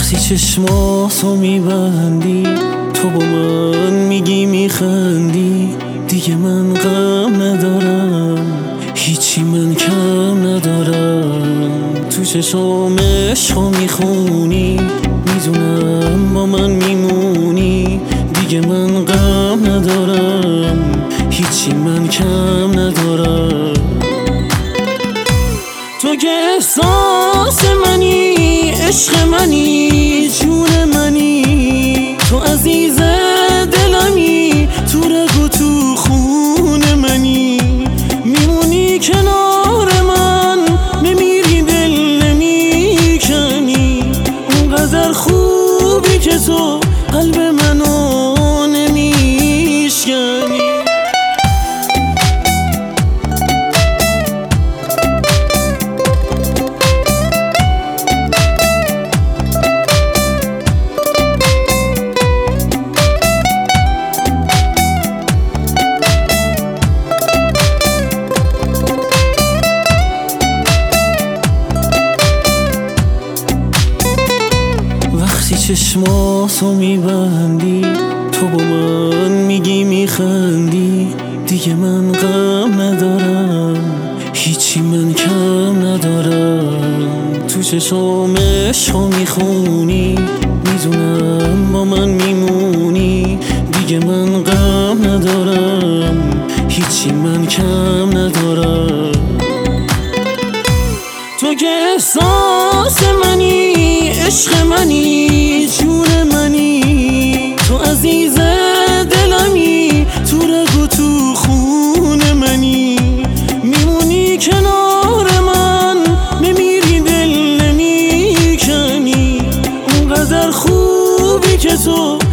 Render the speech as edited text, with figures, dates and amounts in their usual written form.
وقتی چشماتو میبندی تو با من میگی میخندی، دیگه من غم ندارم، هیچی من کم ندارم. تو چشم عشقو میخونی، میدونم با من میمونی، دیگه من غم ندارم، هیچی من کم ندارم. تو که احساس منی، عشق منی، جون منی، تو عزیز دلمی، تو رگ و تو خون منی، میمونی کنار من، نمیری دل نمیکنی، اونقدر خوبی که تو قلب منو نمیشکنی. وقتی چشماتو میبندی تو با من میگی میخندی، دیگه من غم ندارم، هیچی من کم ندارم. تو چشم عشقو میخونی، میدونم با من میمونی، دیگه من غم ندارم، هیچی من کم ندارم. تو که احساس منی، عشق منی، جون منی، تو عزیز دلمی، تو رگ و تو خون منی، میمونی کنار من، نمیری دل نمیکنی، اونقدر خوبی که تو